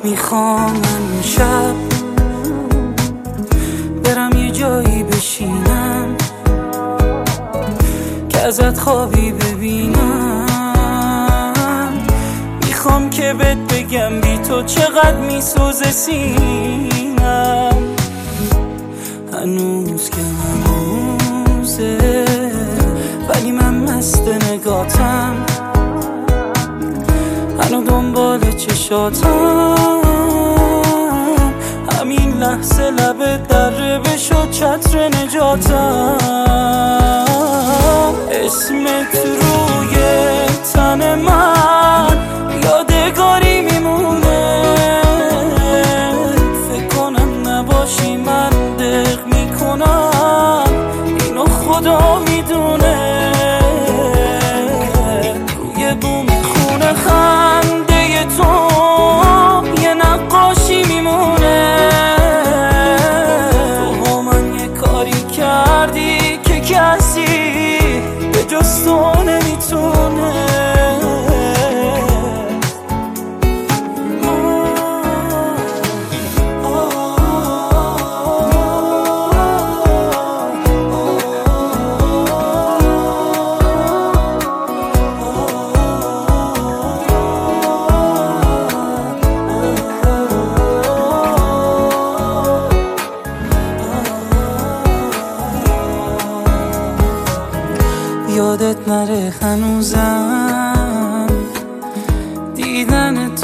میخوام من شب برم یه جایی بشینم که ازت خوابی ببینم. میخوام که بهت بگم بی تو چقدر میسوزه سینم. هنوز که هنوزه ولی من مست نگاتم، هنو دنبال چشاتم. همین لحظه لبت دره بشد چتر نجاتم. اسمت روی تن من یادگاری میمونه. فکر کنم نباشی من دق میکنم، اینو خدا میدونه. روی بوم خونه خنده تو یه نقاشی میمونه. تو با من یه کاری کردی که کسی به جز تو نمیتونه. یادت نره هنوزم دیدن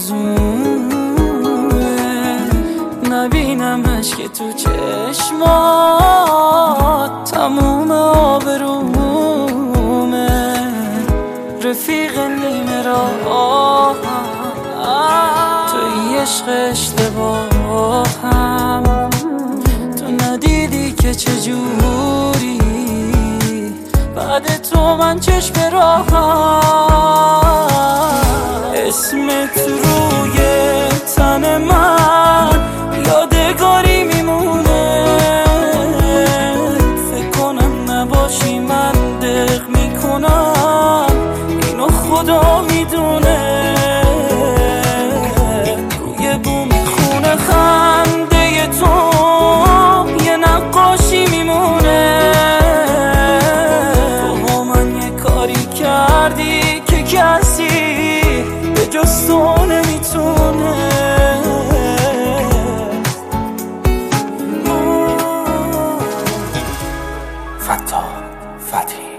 تارزونه. نبینم اشک تو چشمات تموم آبرومه. رفیق نیمه راه توی عشق اشتباهم. تو ندیدی که چجوری بعد تو من چشم راهم. اسمت روی تن من یادگاری میمونه. فکر کنم نباشی من دق میکنم، اینو خدا میدونه. روی بوم خونه خنده تو یه نقاشی میمونه. کردی که کسی به جز تو نمیتونه. فتاح فتحی